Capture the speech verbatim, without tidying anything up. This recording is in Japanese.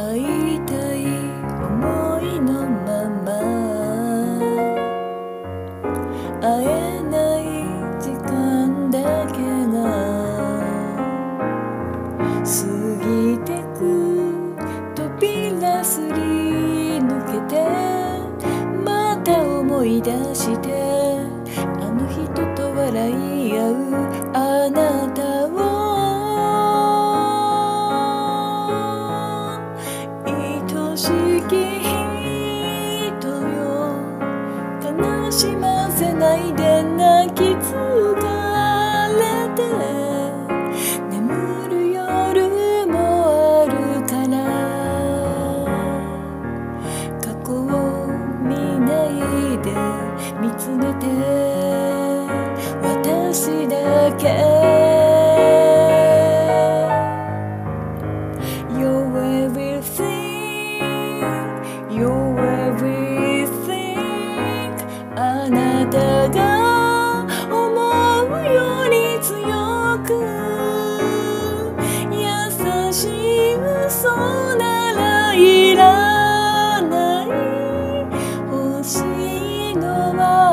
会いたい想いのまま会えない時間だけが過ぎてく扉すり抜けてまた思い出してあの人と笑い合うあなたを愛しき人よ悲しませないで泣き疲れて眠る夜もあるから過去を見ないで見つめて私だけ You're everything You're everything あなたが思うより強く優しい嘘ならいらない欲しいのは